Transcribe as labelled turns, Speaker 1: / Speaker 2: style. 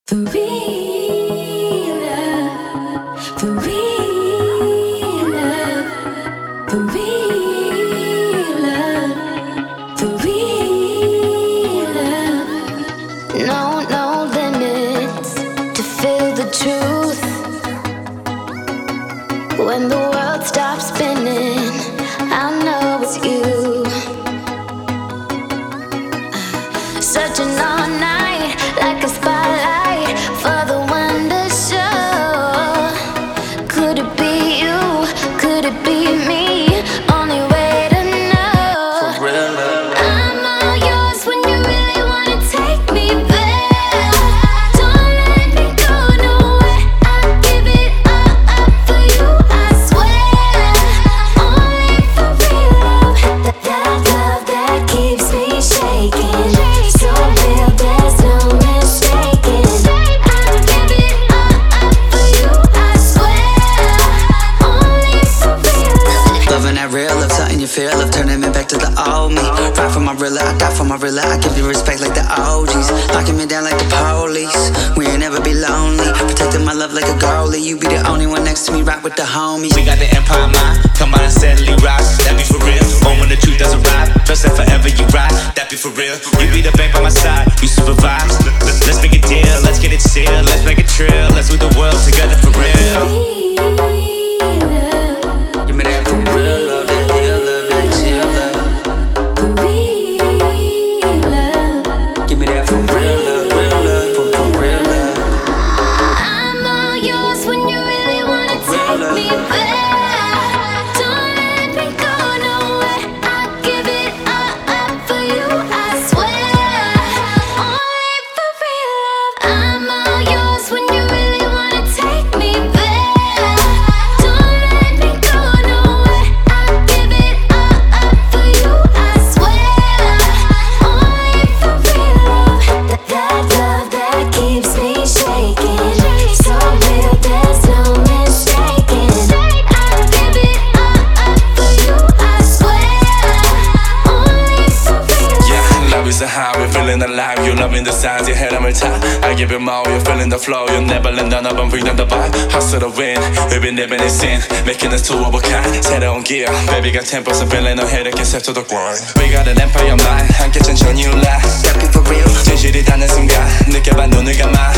Speaker 1: For real love, for real love, for real love, for real love. No limits to feel the truth. When the world stops spinning, I know it's you. Searching all night like a spotlight for the one to show. Could it be you? Could it be me? Only way to know.
Speaker 2: For real love.
Speaker 1: I'm all yours when you really wanna take me there. Don't let me go nowhere. I'll give it all up for you, I swear. Only for real love. That love that keeps me shaking. So real, there's no mistaking. I'll give it all up for you, I swear. Only for real love.
Speaker 2: Loving that real love, something you feel of, turning me back to the old me. Ride for my real love, I die for my real love. I give you respect like the OGs, locking me down like the police. We ain't never be lonely, protecting my love like a goalie. You be the only one next to me, rock with the homies.
Speaker 3: We got the empire mind, come on and steadily rise. That be for real, or when the truth doesn't arrive. Trust that forever you ride, that be for real. You be the bank by my side, you supervise. Let's make a deal, let's get it sealed. Let's make a trill, let's move the world together for real.
Speaker 2: Give me that for real love, that real love, that chill love. Give me that for real love, for real love.
Speaker 1: I'm all yours when you really wanna take me there. Don't let me go nowhere. I'll give it all up for you, I swear. Only for real love. I'm all yours when you really wanna take me there. Don't let me go nowhere. I'll give it all up for you, I swear. Only for real love. That love that keeps me shaking. So real, there's no mistaking. I'll give it all up for you, I swear. Only for real love.
Speaker 3: Yeah, love is a high, we're feeling alive. You're loving the signs, your head on my time. I give you more, you're feeling the flow. You'll never let none of them bring down the vibe. Hustle to win, we've been living in sin, making us two of a kind. 새로운 gear, baby got tempos and feeling no head against step to the grind. We got an empire mind, 함께 천천히 올라.
Speaker 2: That be for real.
Speaker 3: 진실이 닿는 순간, 느껴봐 눈을 감아.